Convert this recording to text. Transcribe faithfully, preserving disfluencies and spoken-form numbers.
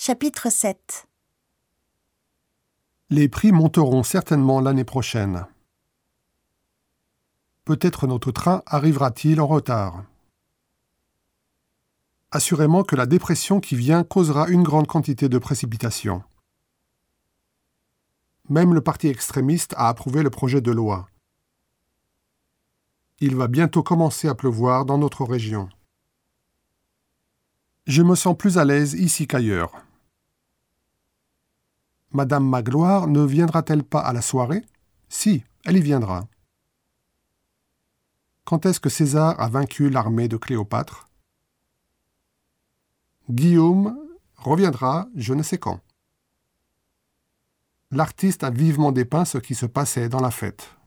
Chapitre sept. Les prix monteront certainement l'année prochaine. Peut-être notre train arrivera-t-il en retard. Assurément que la dépression qui vient causera une grande quantité de précipitations. Même le parti extrémiste a approuvé le projet de loi. Il va bientôt commencer à pleuvoir dans notre région. Je me sens plus à l'aise ici qu'ailleurs. Madame Magloire ne viendra-t-elle pas à la soirée? Si, elle y viendra. Quand est-ce que César a vaincu l'armée de Cléopâtre? Guillaume reviendra je ne sais quand. L'artiste a vivement dépeint ce qui se passait dans la fête.